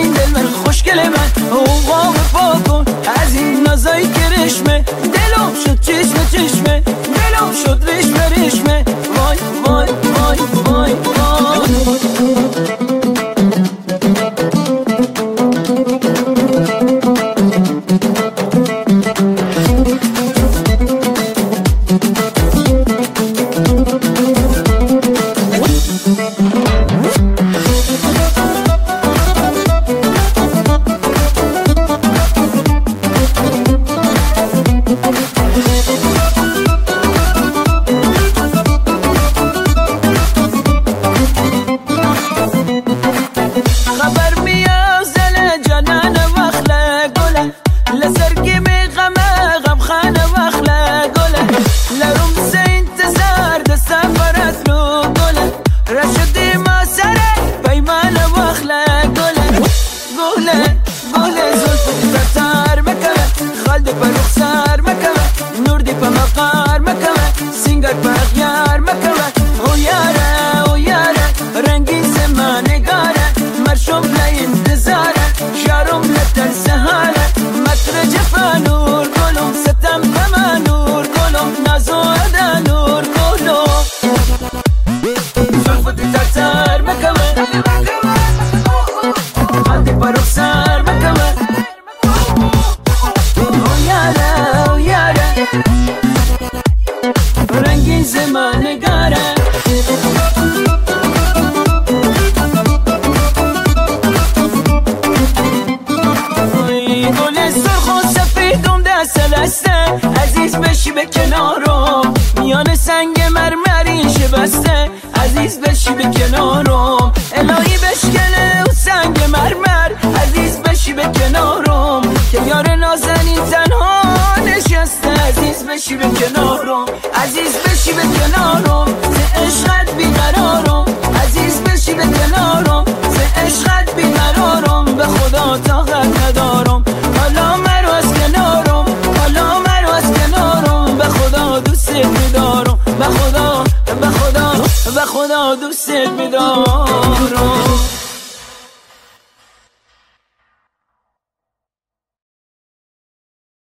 این دل من خوشگل من اوقام پا کن از این نازای کرشمه دلم شد چشمه چشمه دلم شد رشمه رشمه وای وای وای وای وای خبر میاد زل جانان وخله گله لسرگی می غمه غمخانه وخله گله لرم سه انتظار ده سفرت رو گله رشدی ما سره پیمان وخله گله گله گله زلفت تتار مکمه خالد پر رخسار مکمه نور دی پا مقار مکمه سینگر پا اغیار مکمه او یاره او یاره رنگی زمانگاره مرشم لای انتظاره شارم لتر سهاره مطر جفا نور گلم ستم کما نور گلم نازو ادا نور گلم زلفتی تتار مکمه خالدی پر رخسار مکمه او یاره او یاره رنگی زمانگاره گل سرخ و سفیدم دست دسته عزیز بشی به کنارم میان سنگ مرمری شبسته عزیز بشی به کنارم الهی بشکنه و سنگ مرمر عزیز بشی به کنارم که یار نازنین تنها نشسته عزیز بشی به کنارم عزیز بشی به کنارم ز عشقت بیقرارم عزیز بشی به کنارم ز عشقت بیقرارم به خدا طاقت ندارم حالا مرو از کنارم حالا مرو از کنارم به خدا دوست می‌دارم به خدا به خدا به خدا دوست می‌دارم